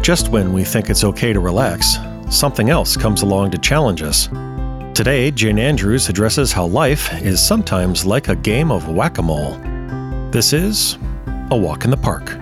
Just when we think it's okay to relax, something else comes along to challenge us. Today, Jane Andrews addresses how life is sometimes like a game of whack-a-mole. This is A Walk in the Park.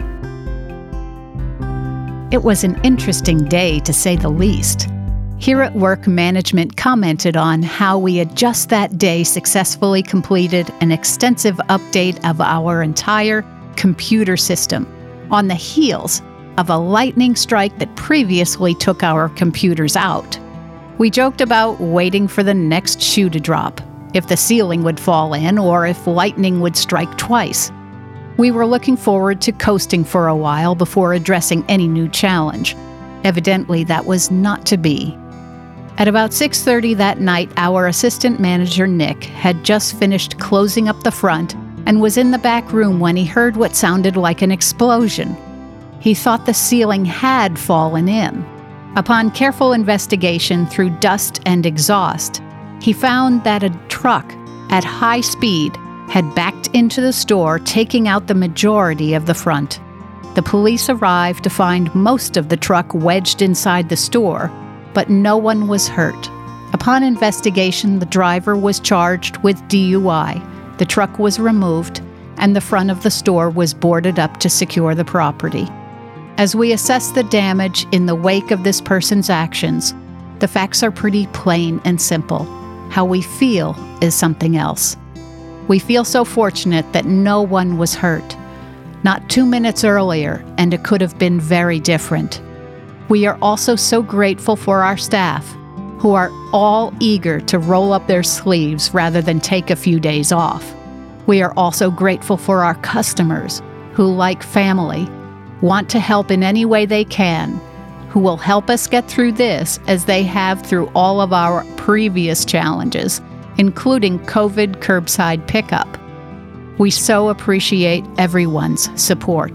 It was an interesting day, to say the least. Here at work, management commented on how we had just that day successfully completed an extensive update of our entire computer system on the heels of a lightning strike that previously took our computers out. We joked about waiting for the next shoe to drop, if the ceiling would fall in or if lightning would strike twice. We were looking forward to coasting for a while before addressing any new challenge. Evidently, that was not to be. At about 6:30 that night, our assistant manager, Nick, had just finished closing up the front and was in the back room when he heard what sounded like an explosion. He thought the ceiling had fallen in. Upon careful investigation through dust and exhaust, he found that a truck at high speed had backed into the store, taking out the majority of the front. The police arrived to find most of the truck wedged inside the store, but no one was hurt. Upon investigation, the driver was charged with DUI. The truck was removed, and the front of the store was boarded up to secure the property. As we assess the damage in the wake of this person's actions, the facts are pretty plain and simple. How we feel is something else. We feel so fortunate that no one was hurt. Not 2 minutes earlier, and it could have been very different. We are also so grateful for our staff, who are all eager to roll up their sleeves rather than take a few days off. We are also grateful for our customers, who, like family, want to help in any way they can, who will help us get through this as they have through all of our previous challenges, including COVID curbside pickup. We so appreciate everyone's support.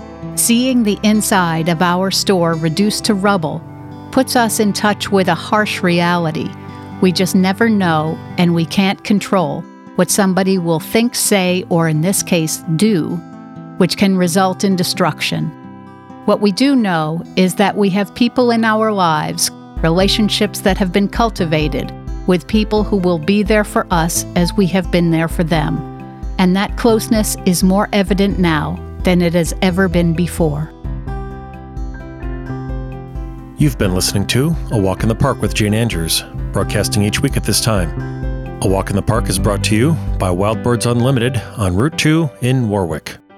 Seeing the inside of our store reduced to rubble puts us in touch with a harsh reality. We just never know, and we can't control what somebody will think, say, or in this case, do, which can result in destruction. What we do know is that we have people in our lives, relationships that have been cultivated with people who will be there for us as we have been there for them. And that closeness is more evident now than it has ever been before. You've been listening to A Walk in the Park with Jane Andrews, broadcasting each week at this time. A Walk in the Park is brought to you by Wild Birds Unlimited on Route 2 in Warwick.